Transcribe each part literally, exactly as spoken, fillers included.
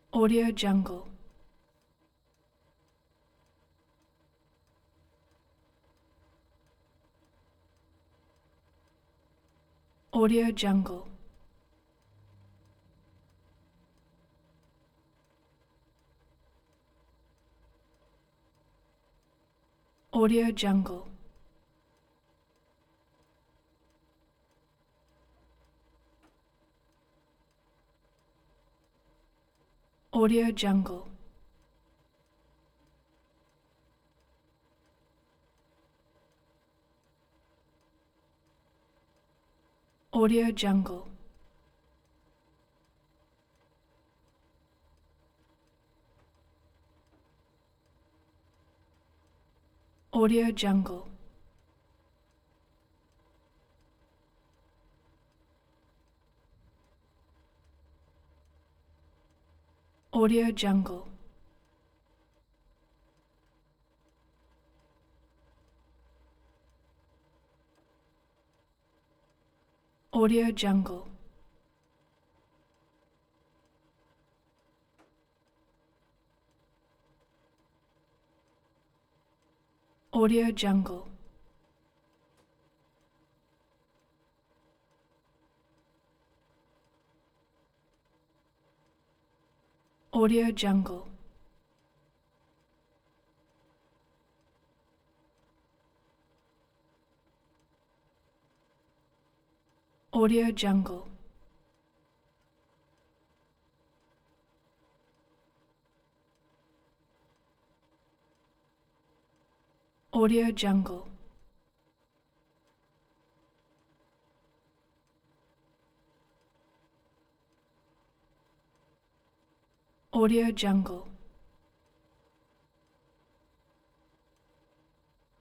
Audio Jungle. Audio Jungle. Audio Jungle. Audio Jungle. Audio Jungle. Audio Jungle. Audio Jungle. Audio Jungle. Audio Jungle. Audio Jungle. Audio Jungle. Audio Jungle. Audio Jungle.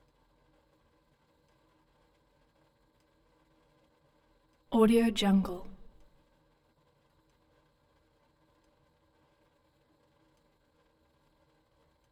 Audio Jungle.